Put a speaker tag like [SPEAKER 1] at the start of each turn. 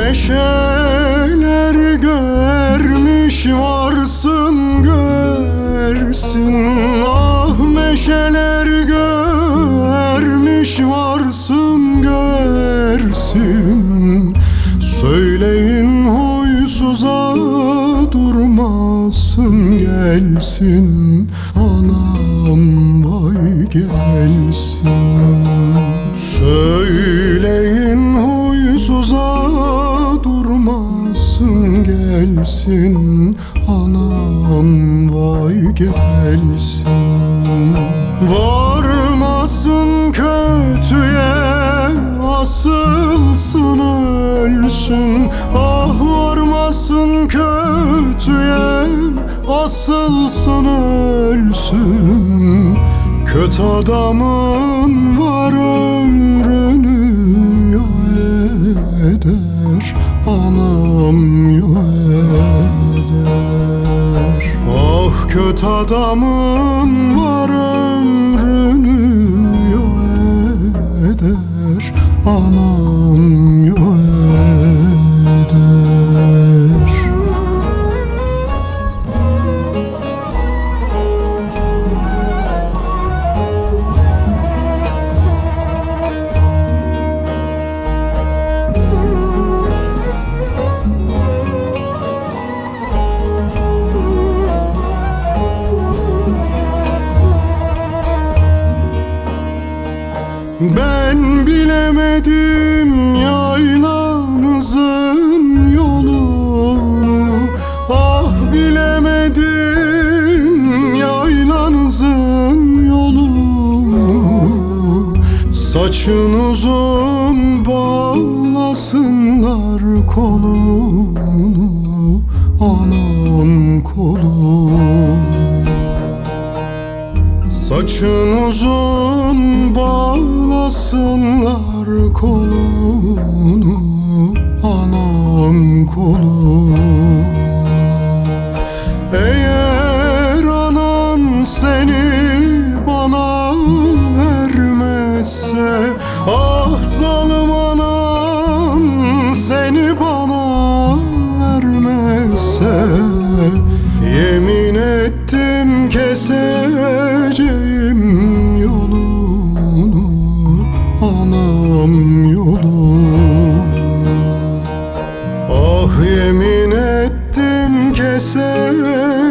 [SPEAKER 1] Neşeler görmüş varsın görsün. Ah neşeler görmüş varsın görsün. Söyleyin huysuza durmasın gelsin. Anam vay gelsin. Söyleyin huysuza durmasın gelsin. Anam vay gelsin. Varmasın kötüye asılsın ölsün. Ah varmasın kötüye asılsın ölsün. Kötü adamın var ömrünü yok eder. Anam yok eder. Ah kötü adamın var ömrünü yok eder. Anam yok eder. Ben bilemedim yaylanızın yolunu. Ah bilemedim yaylanızın yolunu. Saçın uzun bağlasınlar kolunu. Anam kolunu. Saçın uzun bağlasınlar kolunu. Anam kolunu. Eğer anan seni bana vermezse, ah zalim anan seni bana vermezse, yemin ettim keseceğim yolunu. Anam yolunu. Ah yemin ettim keseceğim